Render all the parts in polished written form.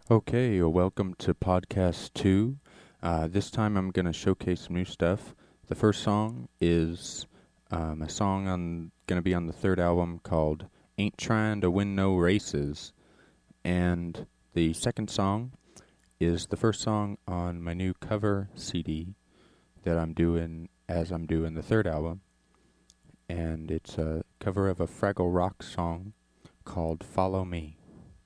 Okay, welcome to podcast 2. This time I'm going to showcase some new stuff. The first song is a song going to be on the third album called Ain't Trying to Win No Races. And the second song is the first song on my new cover CD that I'm doing as I'm doing the third album. And it's a cover of a Fraggle Rock song called Follow Me.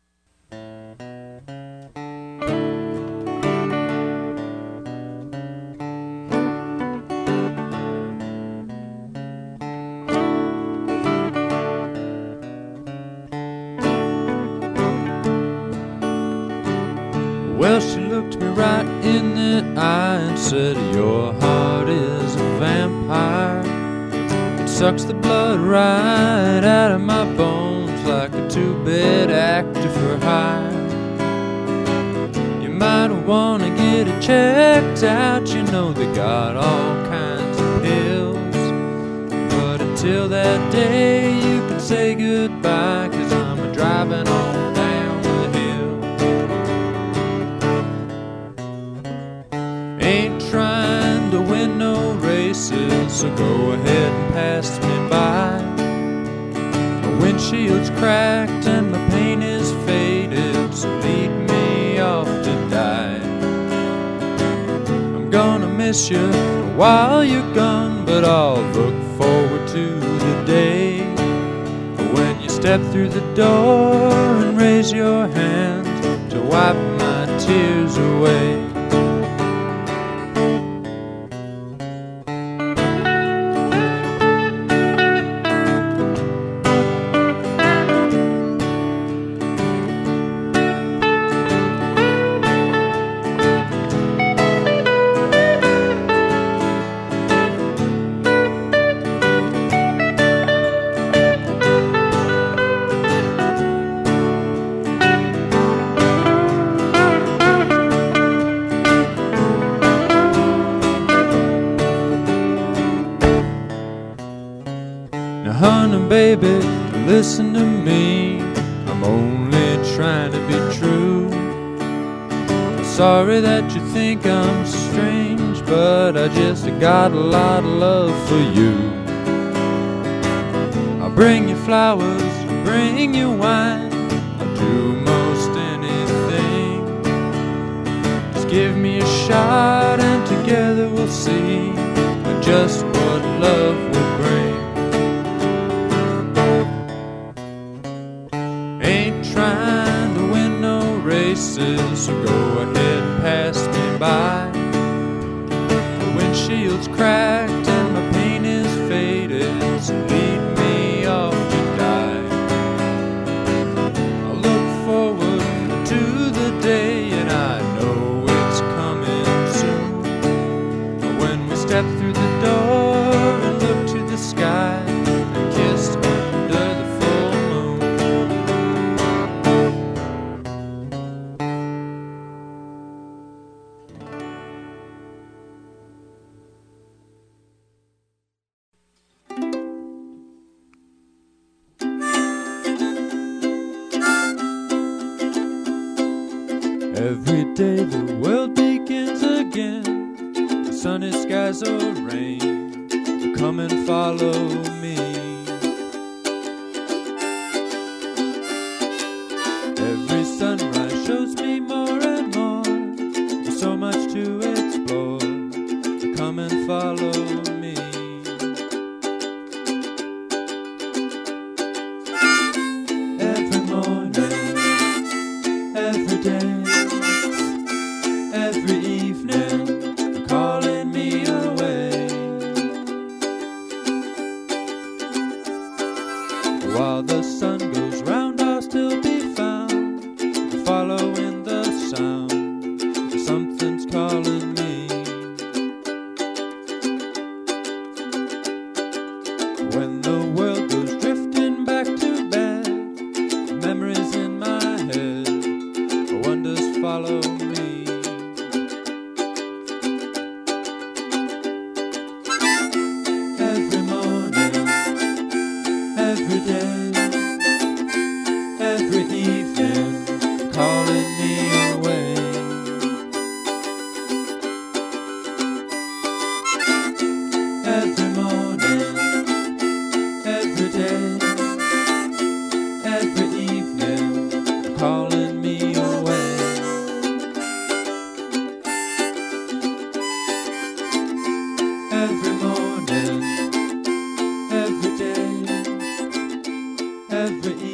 Well, she looked me right in the eye and said, "Your heart is a vampire. It sucks the blood right out of my bones like a two-bed actor for hire. You might want to get it checked out. You know they got all kinds of pills. But until that day, you can say goodbye, 'cause I'm driving on down the hill. Ain't trying to win no races, so go ahead and pass me by. My windshield's cracked and my paint is faded, so lead me off to die. I'm gonna miss you while you're gone, but I'll look forward to the day when you step through the door and raise your hand to wipe my tears away." Now honey baby, listen to me, I'm only trying to be true. I'm sorry that you think I'm strange, but I just got a lot of love for you. I'll bring you flowers, bring you wine, I'll do most anything. Just give me a shot and together we'll see just what love will bring. Ain't trying to win no races, so go ahead and pass me by. The windshield's cracked and my paint is faded, so lead me off to die. I look forward to the day, and I know it's coming soon, when we step through the door and look to the sky and kiss under the full moon. Every day the world begins again. The sunny skies or rain, come and follow me. Every sunrise shows me more and more. There's so much to explore, so come and follow me. Every morning, every day, every evening, calling me away. While the sun goes round, I'll still be found, following the sound. Something's calling me. When the world goes drifting back to bed, memories in my head, wonders follow me. Every morning, every day, every evening, calling me away. every